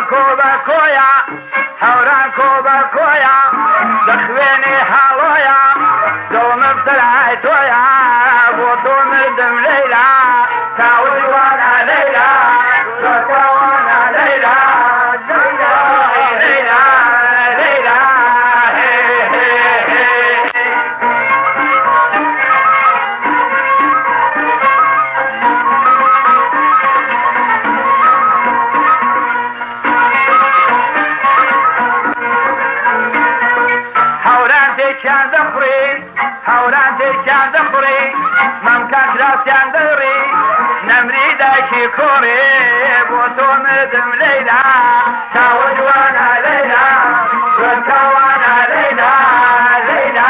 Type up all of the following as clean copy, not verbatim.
کۆبە کۆیە هەوران کۆبە کۆیە دەخوێنێ هاڵۆیە دڵمم سەرای تۆیە بۆ تۆ مردم لەیلا چاوەجوانە لەیلا چاوانە لەیلا لەیلا لەیلا تێکیان دەخڕی هەوران تێکیان دەخڕی مەمکان کراسیان دەڕی نەمری دایکی کۆڕێ بۆ تۆ مردم لەیلا چاوە جوانە لەیلا وەرکەوانە لەیلا لەیلا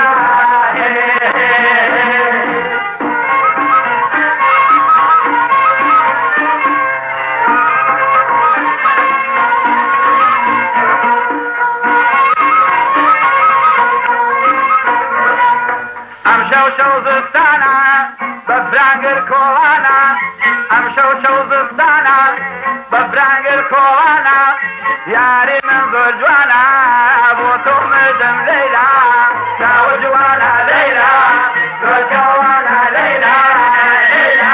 شەو زستانە بە فرانگەر کۆڵانە ئەم شەو زستانە بە فرانگەر کۆڵانە یاری من زۆر جوانە بۆ تۆ مردم لەیلا چاوە جوانە لەیلا زۆر جوانە لەیلا لەیلا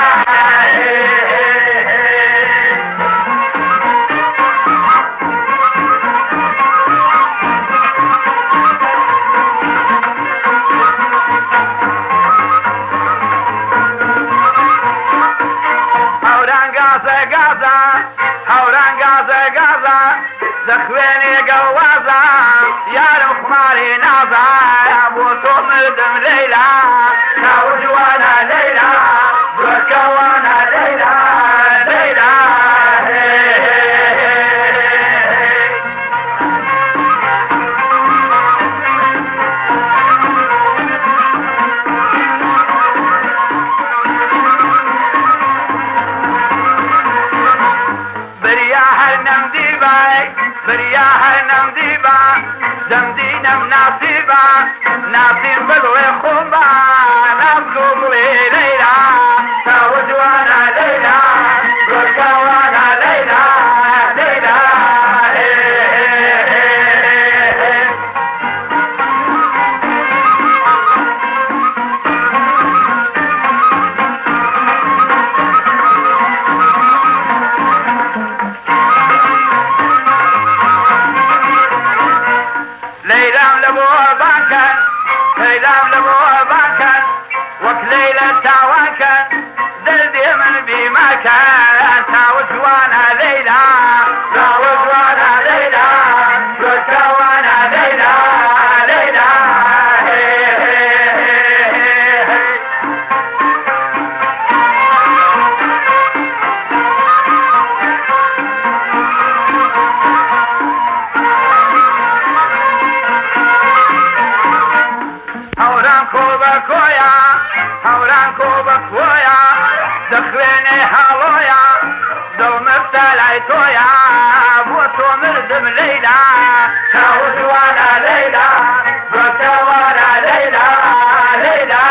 هەوران گازە گازە دەخوێنێ گەڵوازە یارم خوماری نازە بۆ تۆ مردم لەیلا چاوە جوانە لەیلا زۆرکەوانە لەیلا لەیلا بریا هر نمدیبا دمدینم ناسیبا ناسیم بلوی خوبا ناسکو بلوی لیلا چاو جوانا لیلا روشکوانا لیلا لیلا ليلام لبوها باكن وكليلة تاواكن دردي من بما كان تاوت وانا ليلى تاوت وانا ليلى وانا ليلى ليلى هەوران کۆبە کۆیە دەخوێنێ هاڵۆیە دڵمەستە لای تۆیە بۆ تۆ مردم لەیلا چاوە جوانە لەیلا زۆرکەوانە لەیلا لەیلا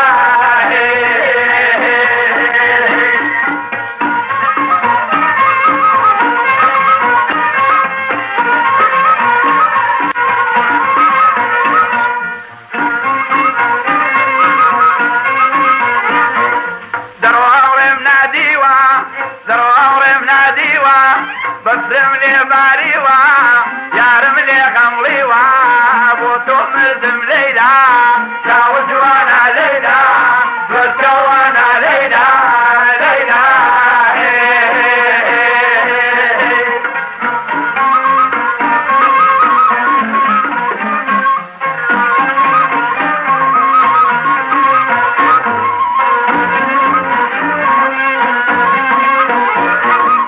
بسرم لي باريوا يارم لي غمليوا بوتو مردم ليلا چاو جوانا ليلا بسكوانا ليلا ليلا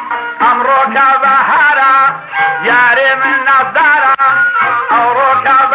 ياري من نظارة أو روكا